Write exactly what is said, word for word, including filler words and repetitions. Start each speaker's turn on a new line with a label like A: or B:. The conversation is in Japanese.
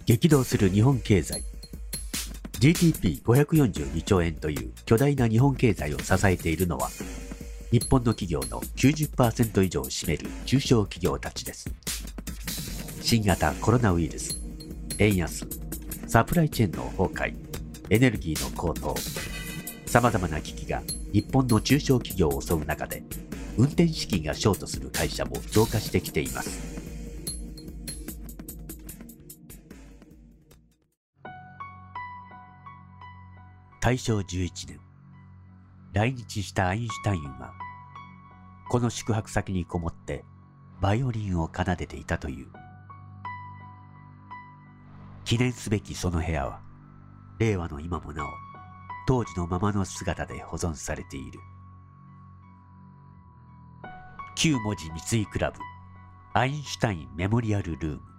A: 激動する日本経済。 ジーディーピーごひゃくよんじゅうにちょうえんという巨大な日本経済を支えているのは、日本の企業の きゅうじゅっパーセント 以上を占める中小企業たちです。新型コロナウイルス、円安、サプライチェーンの崩壊、エネルギーの高騰、さまざまな危機が日本の中小企業を襲う中で、運転資金がショートする会社も増加してきています。大正じゅういちねん、来日したアインシュタインは、この宿泊先にこもってバイオリンを奏でていたという。記念すべきその部屋は、令和の今もなお、当時のままの姿で保存されている。きゅう文字三井クラブ、アインシュタインメモリアルルーム。